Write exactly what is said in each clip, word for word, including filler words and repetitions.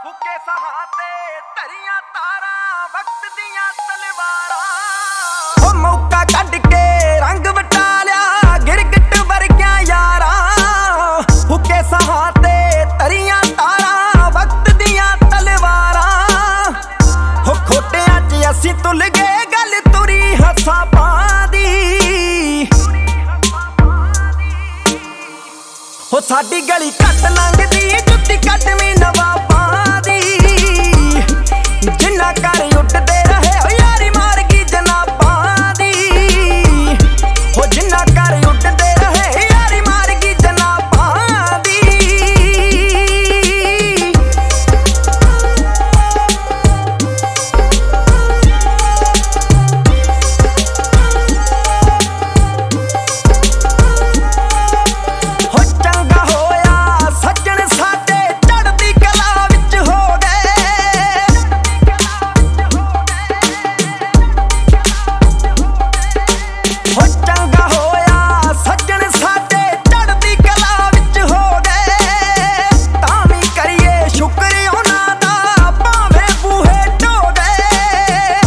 फुके सहाते धरिया तारा वक्त दिया तलवारा ओ मौका कढ़ के रंग वटा लिया गिरगिट वर्गिया यारा फुके सहाते धरिया तारा वक्त दिया तलवारा हो खोटिया च असी तुल गए गल तुरी हसा पादी हो साडी गली कट लंघदी जुत्ती कटवी नवाबां दी जिन्ना घर उठदे रहे हो यारी मार गई जनाबां दी हो जिन्ना घर उठदे रहे यारी मार गई जनाबां दी हो चंगा होया सज्जन साडे चढ़दी कला विच हो गए हो चंगा होया सज्जन साडे चढ़दी कला विच हो गए तां वी करिए शुक्र उन्हां दा भावें बूहे ढो गए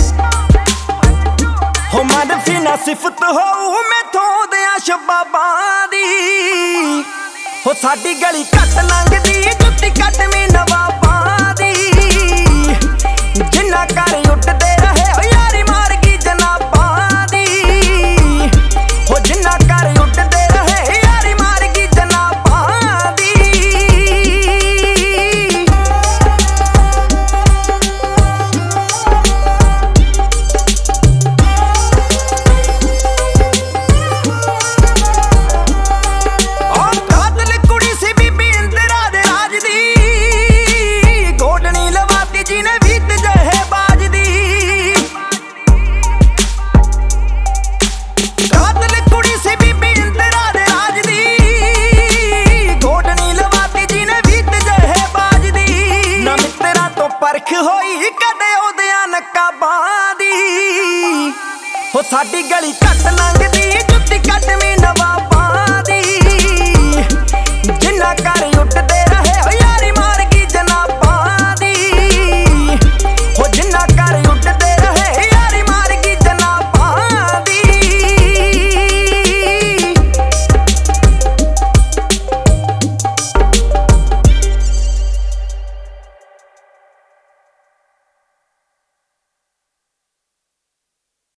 हो मनफी ना सिफत होऊ मैथों दियां शबाबां दी हो साडी गली कट लंघदी जुत्ती कटवी नवाबां दी जिन्ना घर उठदे रहे हो यारी मार गई जनाबां दी हो जिन्ना घर उठदे रहे यारी मार गई जनाबां दी ओ कातल कुड़ी सी बीबी इंदिरा दे राज दी गोडनी लवाती जी ने बीत जहे बाज दी कातल कुड़ी सी बीबी इंदिरा दे राज दी गोडनी लवाती जी ने बीत जहे बाज दी ना मित्रा तो परख होई कदे ओदियां नकाबां दी हो साडी गली